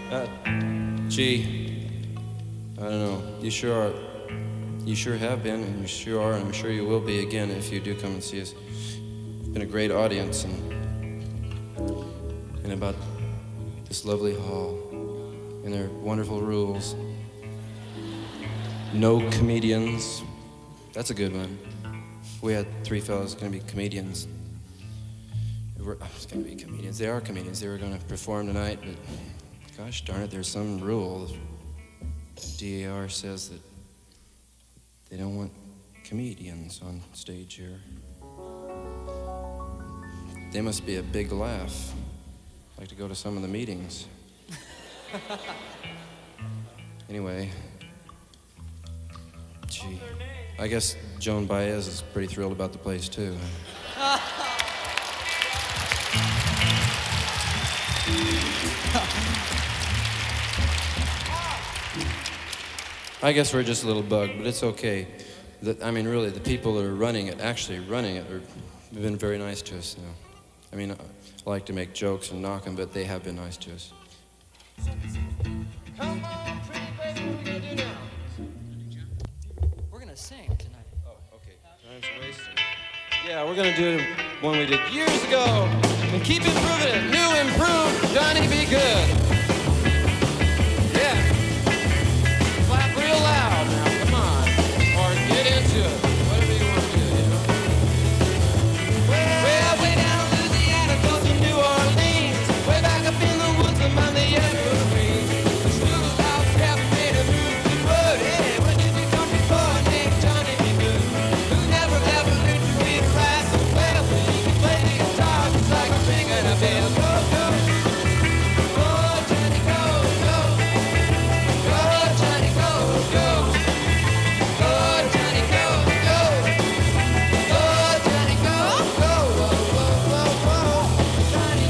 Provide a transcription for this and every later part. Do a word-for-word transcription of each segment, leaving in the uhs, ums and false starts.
Uh, gee, I don't know. You sure are. You sure have been, and you sure are, and I'm sure you will be again if you do come and see us. It's been a great audience, and and about this lovely hall and their wonderful rules. No comedians. That's a good one. We had three fellows going to be comedians. They were going to be comedians. They are comedians. They were going to perform tonight, but gosh darn it, there's some rule. D A R says that they don't want comedians on stage here. They must be a big laugh. I'd like to go to some of the meetings. Anyway, gee, I guess Joan Baez is pretty thrilled about the place too. I guess we're just a little bugged, but it's okay. The, I mean, really, the people that are running it, actually running it, are, have been very nice to us. You know. I mean, I like to make jokes and knock them, but they have been nice to us. Come on, pretty baby, what are we gonna do now? We're gonna sing tonight. Oh, okay. Time's wasted. Yeah, we're gonna do one we did years ago and keep improving it. New, improved, Johnny Be Good. Yeah. Clap real loud now, come on. Or get into it. Whatever you want to do, you know. Well, way down in Louisiana, close to New Orleans. Way back up in the woods among the evergreens. The little house cabin made a move to wood. Hey, when did you come before named Johnny Be Good? Who never ever learned to read or write so well, but he can play the guitar just like a ringing a bell. Go, go. Go, Johnny, go, go. Go, Johnny, go, go. Go, Johnny, go, go. Go, Johnny, go, go. Whoa, whoa, whoa, whoa. Johnny.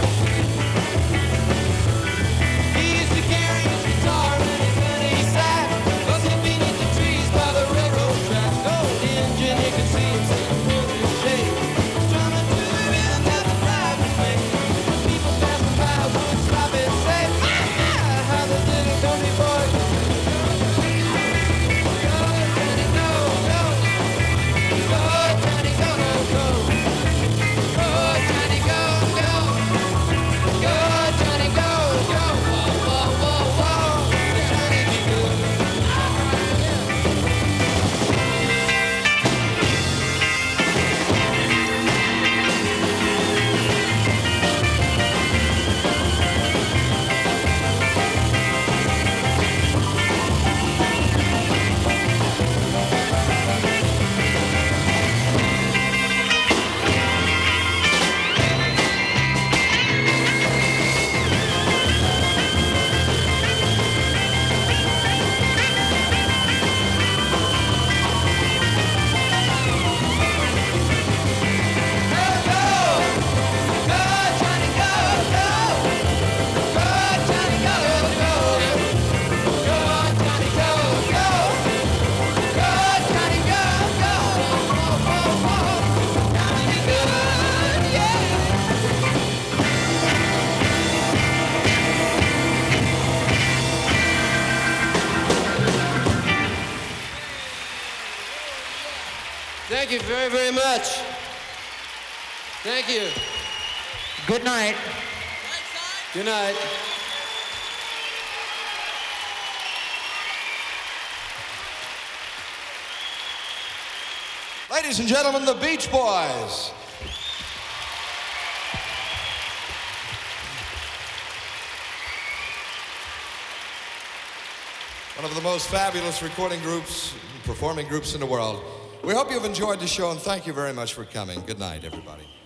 He used to carry his guitar and his gunny sack, buzzing beneath the trees by the railroad track. Old engine, you could see him sitting with his shake, strumming to the rhythm that the drivers make. People passing by would stop and say, "Ah, how the little Tony boy can do it." Go, Johnny, go, go. Go, Johnny, go, go, go. Go, Johnny, go, go. Go, Johnny, go, go. Whoa, whoa, whoa, whoa. Johnny Be Good. Thank you very, very much. Thank you. Good night. Good night. Ladies and gentlemen, the Beach Boys. One of the most fabulous recording groups, performing groups in the world. We hope you've enjoyed the show, and thank you very much for coming. Good night, everybody.